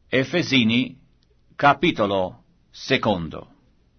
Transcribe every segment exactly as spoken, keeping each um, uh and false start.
Efesini, capitolo secondo.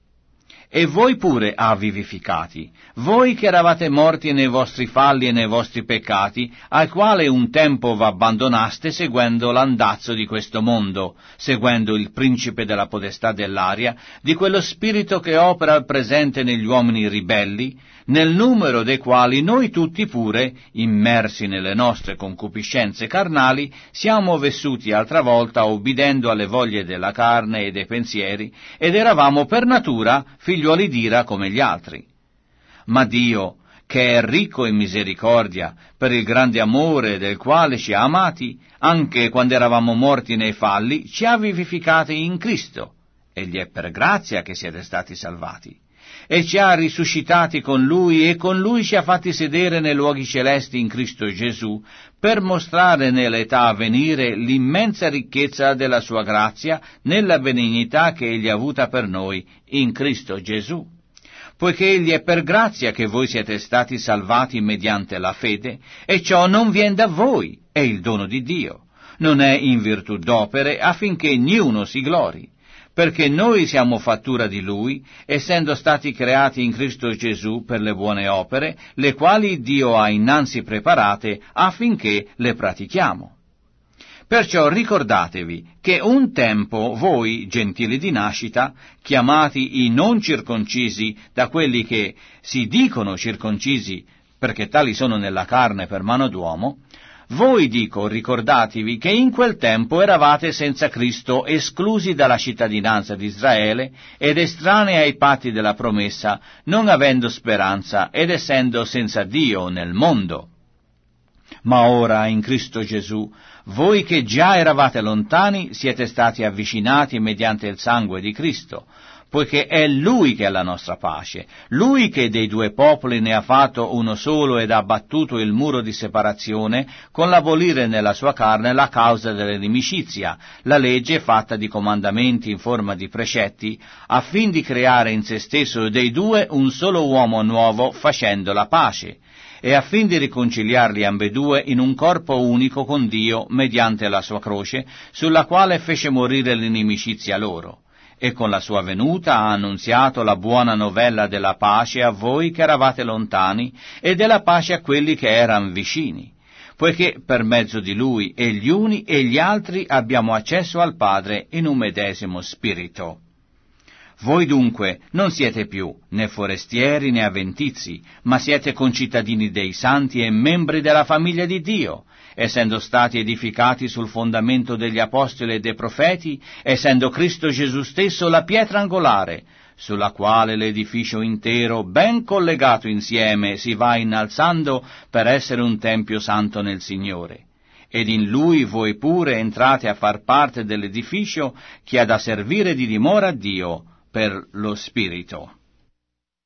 E voi pure ha vivificati, voi che eravate morti nei vostri falli e nei vostri peccati, al quale un tempo v'abbandonaste seguendo l'andazzo di questo mondo, seguendo il principe della potestà dell'aria, di quello spirito che opera al presente negli uomini ribelli, nel numero dei quali noi tutti pure, immersi nelle nostre concupiscenze carnali, siamo vissuti altra volta obbedendo alle voglie della carne e dei pensieri, ed eravamo per natura figliuoli d'ira come gli altri. Ma Dio, che è ricco in misericordia, per il grande amore del quale ci ha amati, anche quando eravamo morti nei falli, ci ha vivificati in Cristo. Egli è per grazia che siete stati salvati. E ci ha risuscitati con Lui, e con Lui ci ha fatti sedere nei luoghi celesti in Cristo Gesù, per mostrare nell'età a venire l'immensa ricchezza della sua grazia nella benignità che Egli ha avuta per noi in Cristo Gesù. Poiché Egli è per grazia che voi siete stati salvati mediante la fede, e ciò non viene da voi, è il dono di Dio, non è in virtù d'opere, affinché niuno si glori. Perché noi siamo fattura di Lui, essendo stati creati in Cristo Gesù per le buone opere, le quali Dio ha innanzi preparate affinché le pratichiamo. Perciò ricordatevi che un tempo voi, gentili di nascita, chiamati i non circoncisi da quelli che si dicono circoncisi, perché tali sono nella carne per mano d'uomo, voi, dico, ricordatevi che in quel tempo eravate senza Cristo, esclusi dalla cittadinanza di Israele ed estranei ai patti della promessa, non avendo speranza ed essendo senza Dio nel mondo. Ma ora, in Cristo Gesù, voi che già eravate lontani, siete stati avvicinati mediante il sangue di Cristo, poiché è Lui che è la nostra pace, Lui che dei due popoli ne ha fatto uno solo ed ha abbattuto il muro di separazione, con l'abolire nella sua carne la causa dell'inimicizia, la legge fatta di comandamenti in forma di precetti, affin di creare in se stesso dei due un solo uomo nuovo, facendo la pace, e affin di riconciliarli ambedue in un corpo unico con Dio mediante la sua croce, sulla quale fece morire l'inimicizia loro. E con la sua venuta ha annunziato la buona novella della pace a voi che eravate lontani e della pace a quelli che eran vicini, poiché per mezzo di Lui e gli uni e gli altri abbiamo accesso al Padre in un medesimo spirito. Voi dunque non siete più né forestieri né avventizi, ma siete concittadini dei santi e membri della famiglia di Dio, essendo stati edificati sul fondamento degli apostoli e dei profeti, essendo Cristo Gesù stesso la pietra angolare, sulla quale l'edificio intero, ben collegato insieme, si va innalzando per essere un tempio santo nel Signore. Ed in Lui voi pure entrate a far parte dell'edificio che ha da servire di dimora a Dio per lo Spirito.